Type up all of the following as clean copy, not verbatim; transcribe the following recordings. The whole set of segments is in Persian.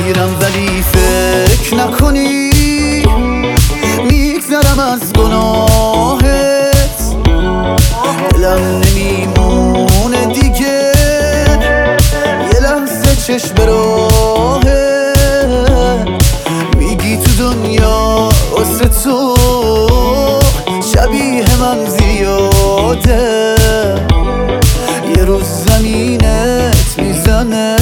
میرم ولی فکر نکنی میگذرم از گناهت، دلم نمیمونه دیگه یه لحظه چشم به راهت. میگی تو دنیا واسه تو شبیه من زیاده، یه روز زمینت میزنه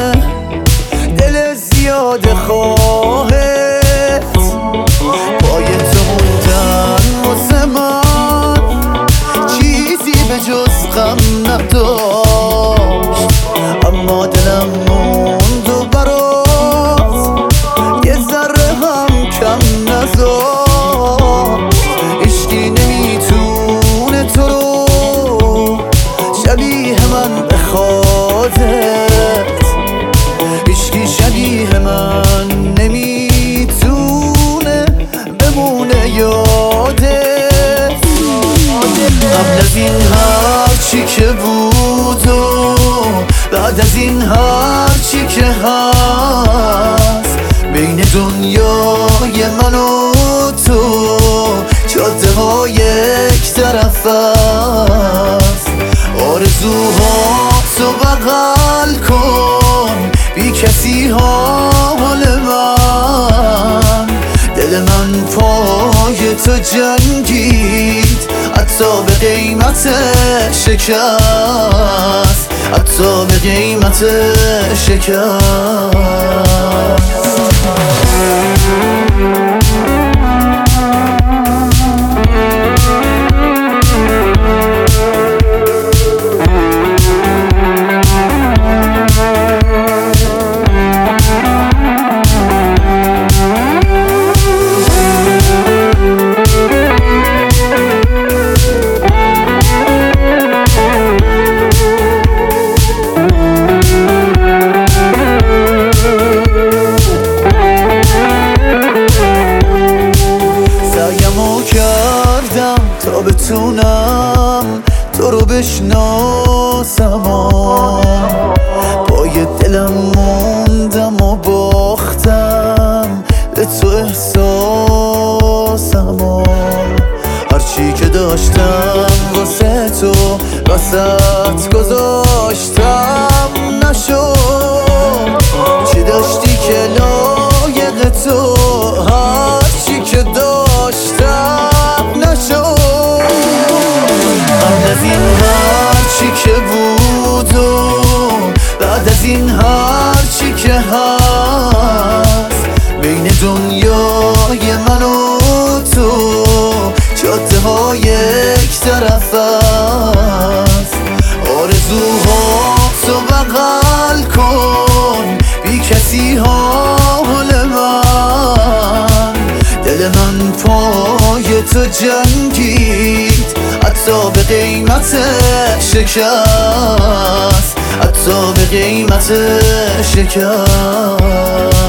دل زیاده خواهت. پای تو موندن واسه من چیزی به جز غم نداشت، اما دلم موند و برات یه ذره هم کم نذاشت. عشقی نمیتونه تو رو شبیه من بخوادت، عشقی شبیه من نمیتونه بمونه یادت. قبل از این هرچی که بود و بعد از این هرچی که هست، بین دنیای من و تو جاده ها یک طرف است. آرزوهاتو بغل کن بی کسی حال من، دل من پای تو جنگید حتی به قیمت شکست، حتی به قیمت شکست. تا بتونم تو رو بشناسم، پای دلم موندم و باختم به تو احساسم. هرچی که داشتم واسه تو وسط گذاشتم نشد، چی داشتی که لایق تو هرچی که داشتم نشد. قبل از این هرچی که بود و بعد از این هرچی که هست، بین دنیای من و تو جاده ها یک طرف است. آرزوهاتو بغل کن بی کسی حال من، دل من پای تو جنگید حتی به قیمت شکست، حتی به قیمت شکست.